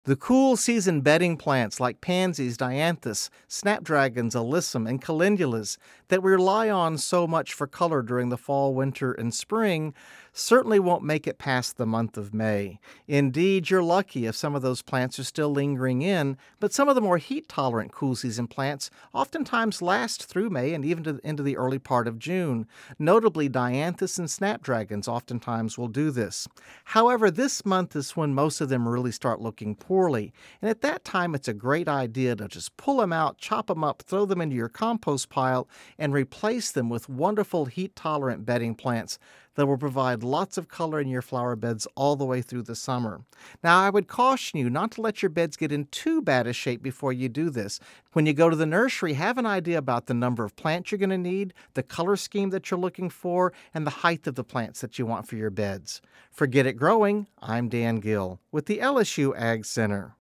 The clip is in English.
The cool season bedding plants like pansies, dianthus, snapdragons, alyssum, and calendulas that we rely on so much for color during the fall, winter, and spring certainly won't make it past the month of May. Indeed, you're lucky if some of those plants are still lingering in, but some of the more heat-tolerant cool season plants oftentimes last through May and even into the early part of June. Notably, dianthus and snapdragons oftentimes will do this. However, this month is when most of them really start looking poorly, and at that time it's a great idea to just pull them out, chop them up, throw them into your compost pile, and replace them with wonderful heat-tolerant bedding plants that will provide lots of color in your flower beds all the way through the summer. Now, I would caution you not to let your beds get in too bad a shape before you do this. When you go to the nursery, have an idea about the number of plants you're going to need, the color scheme that you're looking for, and the height of the plants that you want for your beds. For Get It Growing, I'm Dan Gill with the LSU Ag Center.